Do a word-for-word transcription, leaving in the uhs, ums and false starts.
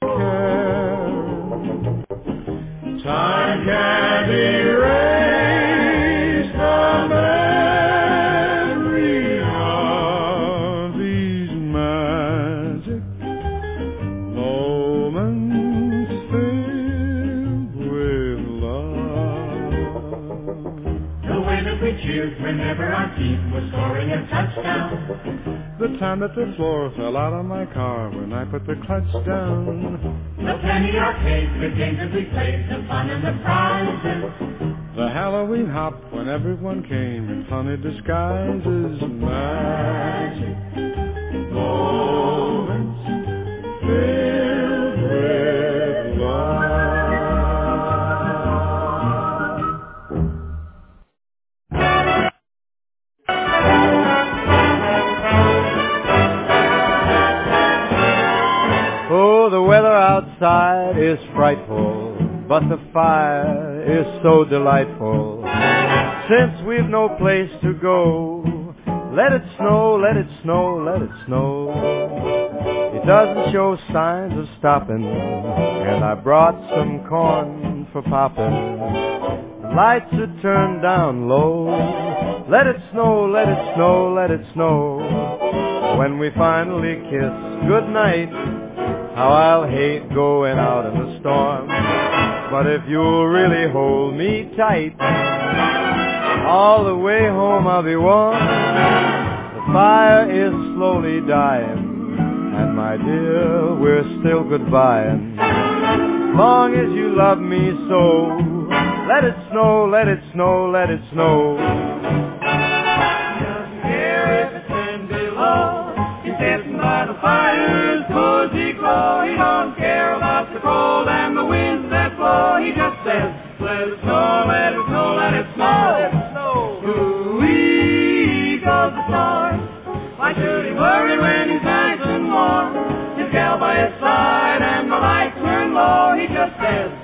care. Time can't erase the memory of these magic moments filled with love. The way that we cheered whenever our team was scoring a touchdown. The time that the floor fell out of my car when I put the clutch down. The penny arcade, the games that we played, the fun and the prizes. The Halloween hop when everyone came in funny disguises. Magic moments filled with love. Oh, the weather outside is frightful, but the fire is so delightful. Since we've no place to go, let it snow, let it snow, let it snow. It doesn't show signs of stopping, and I brought some corn for popping. The lights are turned down low. Let it snow, let it snow, let it snow. When we finally kiss goodnight, how I'll hate going out in the storm. But if you'll really hold me tight, all the way home I'll be warm. The fire is slowly dying, and my dear, we're still goodbying. Long as you love me so, let it snow, let it snow, let it snow. Doesn't care if it's ten below. He's sitting by the fire's cozy glow. He don't care about the cold and the winds that blow. He just says, let it snow, let it snow, let it snow. Let it snow. Ooh-wee goes the storm. Why should he worry when he's nice and warm? His gal by his side and the lights turn low. He just says,